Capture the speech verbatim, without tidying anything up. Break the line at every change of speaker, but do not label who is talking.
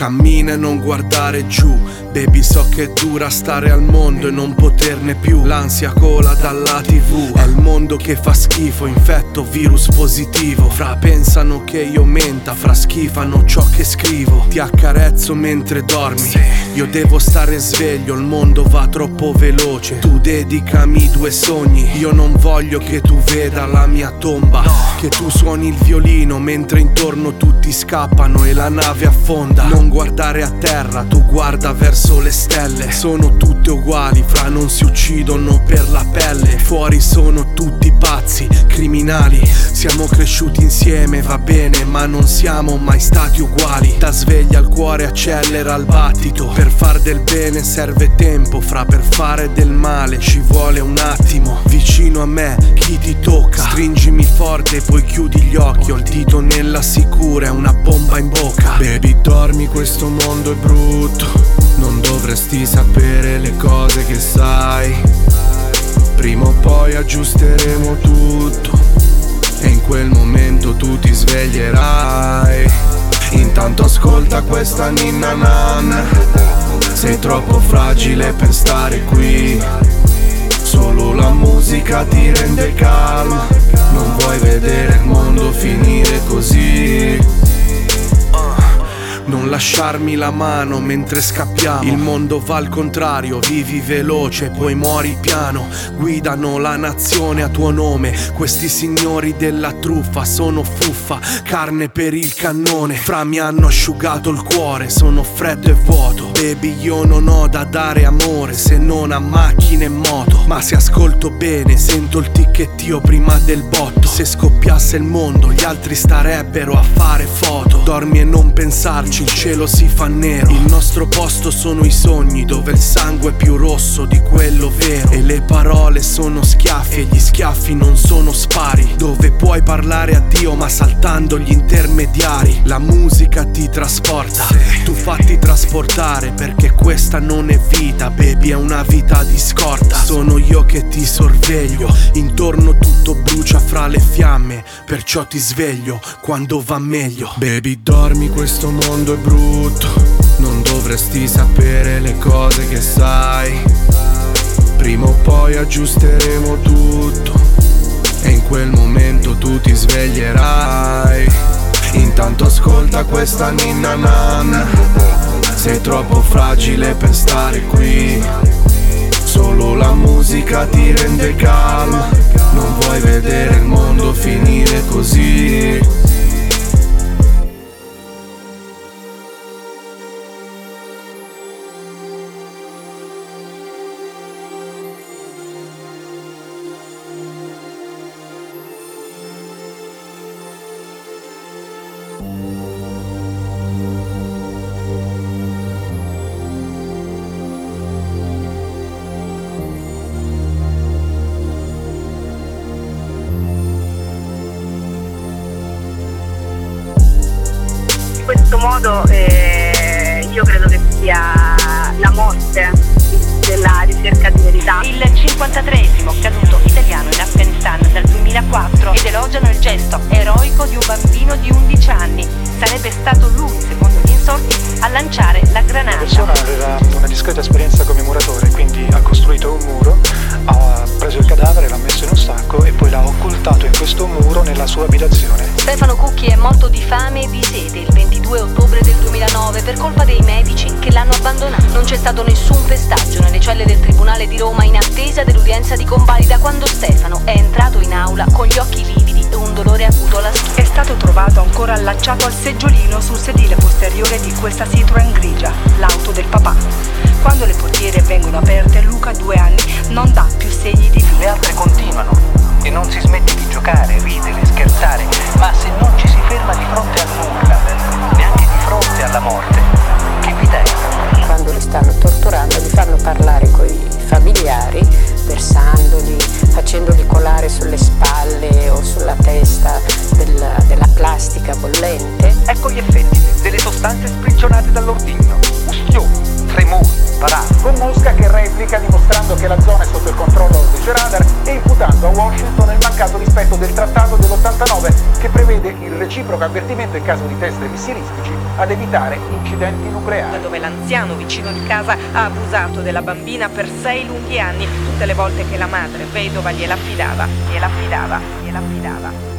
Cammina e non guardare giù, baby, so che è dura stare al mondo e non poterne più. L'ansia cola dalla tv, è il mondo che fa schifo, infetto virus positivo. Fra pensano che io menta, fra schifano ciò che scrivo. Ti accarezzo mentre dormi, io devo stare sveglio, il mondo va troppo veloce. Tu dedicami due sogni, io non voglio che tu veda la mia tomba. Che tu suoni il violino mentre intorno tutti scappano e la nave affonda. Non guardare a terra, tu guarda verso le stelle. Sono tutte uguali, fra non si uccidono per la pelle. Fuori sono tutti pazzi, criminali. Siamo cresciuti insieme, va bene, ma non siamo mai stati uguali. Da sveglia il cuore accelera il battito. Per far del bene serve tempo, fra per fare del male ci vuole un attimo. Vicino a me chi ti tocca, stringimi forte e poi chiudi gli occhi. Ho il dito nella sicura e una bomba in bocca. Baby, dormi, questo mondo è brutto. Non dovresti sapere le cose che sai. Prima o poi aggiusteremo tutto e in quel momento tu ti sveglierai. Intanto ascolta questa ninna nan. Sei troppo fragile per stare qui. Solo la musica ti rende calma. Non vuoi vedere il mondo finire così. Non lasciarmi la mano mentre scappiamo. Il mondo va al contrario, vivi veloce poi muori piano. Guidano la nazione a tuo nome. Questi signori della truffa sono fuffa, carne per il cannone. Fra mi hanno asciugato il cuore, sono freddo e vuoto. Baby, io non ho da dare amore se non a macchine e moto. Ma se ascolto bene sento il ticchettio prima del botto. Se scoppiasse il mondo gli altri starebbero a fare foto. Dormi e non pensarci, il cielo si fa nero. Il nostro posto sono i sogni, dove il sangue è più rosso di quello vero. E le parole sono schiaffi e gli schiaffi non sono spari. Dove puoi parlare a Dio ma saltando gli intermediari. La musica ti trasporta, tu fatti trasportare, perché questa non è vita, baby, è una vita di scorta. Sono io che ti sorveglio, intorno tutto brucia fra le fiamme, perciò ti sveglio quando va meglio. Baby, dormi, questo mondo è brutto. Non dovresti sapere le cose che sai. Prima o poi aggiusteremo tutto e in quel momento tu ti sveglierai. Intanto ascolta questa ninna nan. Sei troppo fragile per stare qui. Solo la musica ti rende calma. Non vuoi vedere il mondo finire così.
In questo modo eh, io credo che sia la morte della ricerca di verità.
Il cinquantatreesimo caduto italiano in Afghanistan dal duemilaquattro ed elogiano il gesto eroico di un bambino di undici anni. Sarebbe stato lui, secondo gli insorti, a lanciare la granata.
La persona aveva una discreta esperienza come muratore, quindi ha costruito un muro, ha preso il cadavere, l'ha messo in un sacco e poi l'ha occultato in questo muro nella sua abitazione.
Stefano Cucchi è morto di fame e di sete il ventidue ottobre del duemilanove per colpa dei medici che l'hanno abbandonato. Non c'è stato nessun pestaggio nelle celle del Tribunale di Roma in attesa dell'udienza di convalida quando Stefano è entrato in aula con gli occhi lividi e un dolore acuto alla schiena.
È stato trovato ancora allacciato al seggiolino sul sedile posteriore di questa Citroen grigia, l'auto del papà. Quando le portiere vengono aperte, Luca, due anni, non dà più segni di vita.
Le altre continuano e non si smette di giocare, ridere, scherzare, ma se non ci si ferma di fronte a nulla, neanche di fronte alla morte, che vita è?
Quando li stanno torturando, li fanno parlare coi familiari, versandoli, facendoli colare sulle spalle o sulla testa della, della plastica bollente.
Ecco gli effetti delle sostanze sprigionate dall'ordigno: ustioni, tremori, parati.
Con Mosca che replica dimostrando che la zona è sotto il controllo dei radar e imputando a Washington il mancato rispetto del trattato dell'ottantanove che prevede il reciproco avvertimento in caso di test missilistici ad evitare incidenti nucleari.
Dove l'anziano vicino di casa ha abusato della bambina per sei lunghi anni, tutte le volte che la madre vedova gliela affidava, gliela affidava, gliela affidava.